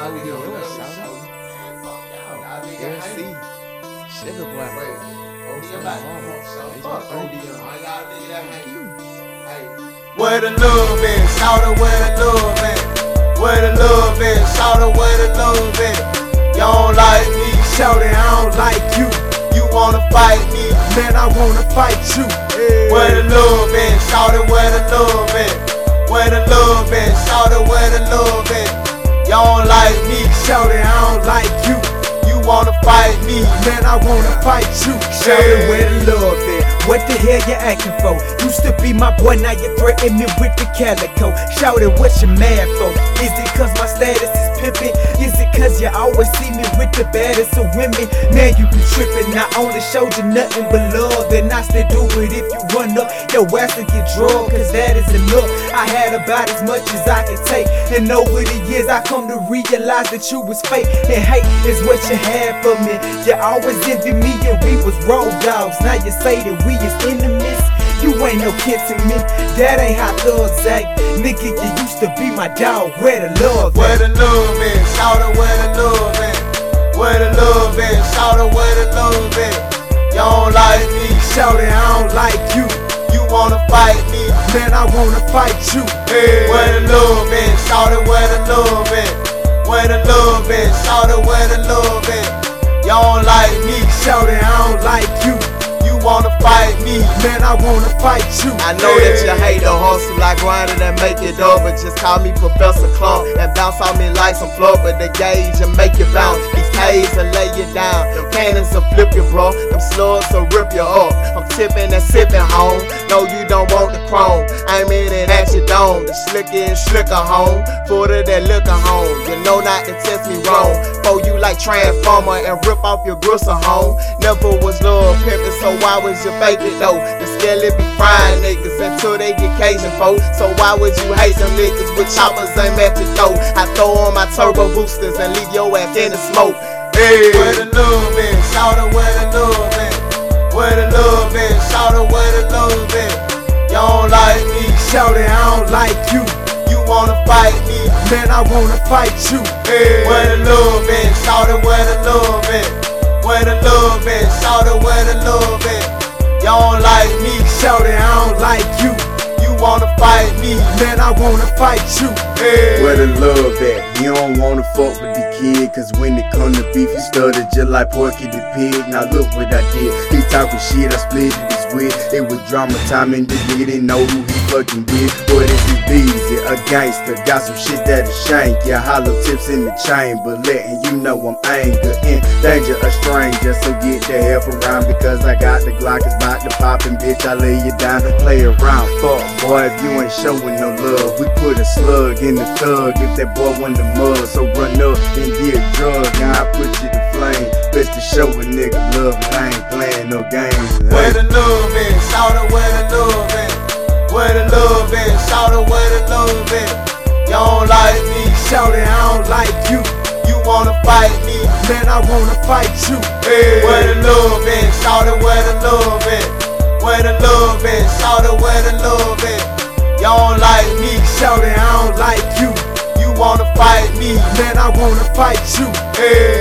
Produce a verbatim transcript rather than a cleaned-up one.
How we doing, shout L C, Sugar Boy. Wait, O D M back. Where the love at? Shout out where the love at? Where the love at? Shout out where the love at? Y'all don't like me, shout it, I don't like you. You wanna fight me, man, I wanna fight you. Where the love at? Shout out where the love at? Where the love at? Shout out where the love at? Y'all don't like me, shout it, I don't like you. You wanna fight me, man, I wanna fight you. Shout it where the love at? What the hell you acting for? Used to be my boy, now you threaten me with the calico. Shout it, what you mad for? Is it cause my status is pimpin'? Is it cause you always see me with the baddest of women? Now you be trippin', I only showed you nothing but love. And I still do it if you run up your ass and get drugged, cause that is enough. I had about as much as I could take, and over the years I come to realize that you was fake, and hate is what you had for me. You always envied me and we was road dogs. Now you say that we is enemies. You ain't no kid to me, that ain't how thugs act. Nigga, you used to be my dog, where the love at? Where the love at? Shout out where the love at? Where the love at? Shout out where the love at? Y'all don't like me, shout it, I don't like you. You wanna fight me, man, I wanna fight you. Hey. Where the love at? Shout out where the love at? Where the love at? Shout out where the love at? Y'all don't like me, shout it, I don't like you. Wanna fight me, man, I wanna fight you. I know that you hate the hustle, I grind it and make it over. Just call me Professor Clump and bounce on me like some floor, but the gauge and make you bounce. These K's will lay you down, them cannons will flip you, bro. Them slugs will rip you up. I'm tipping and sipping home. No, you don't want the chrome. I'm in it at your dome. The slicker is slicker home. Full of that liquor home. You know not to test me wrong. For you like Transformer and rip off your gristle home. Never was love pimpin', so why would you fake it though? The skelly be frying niggas until they get Cajun folk. So why would you hate some niggas with choppers aim at your throat? I throw on my turbo boosters and leave your ass in the smoke. Hey. Where the love at? Shout out where the love at? Where the love at? Shout out where the love at? Y'all don't like me, shout it, I don't like you. You wanna fight me, man, I wanna fight you. Hey. Where the love at? Shout out where the love at? Where the love at? Shout out where the love at? Y'all don't like me, shout it, I don't like you. You wanna fight me, man, I wanna fight you. Hey. Where the love at? You don't wanna fuck with the kid, cause when it come to beef, you stutter just like Porky the Pig. Now look what I did, he talking shit, I split it his wit. It was drama time and the nigga didn't know who he fucking with. What is he busy? A gangster, got some shit that'll shank ya. Hollow tips in the chain, but letting you know I'm anger in danger, a stranger. So get the hell around, because I got the Glock, it's about to pop, and bitch, I lay you down and play around. Fuck boy, if you ain't showing no love, we put a slug in the thug if that boy want the mud. So run up and get drug, now I put you to flame. Best to show a nigga love, and I ain't playing no games. Where the love at? Shout out where the love at? Where the love at? Shout out where the love at? Y'all don't like me, shout it, I don't like you. You wanna fight me, man, I wanna fight you. Hey. Where the love at? Shout out where the love at? Where the love at? Shout out where the love at? Y'all don't like me, shout it, I don't like you. You wanna fight me, man, I wanna fight you. Hey.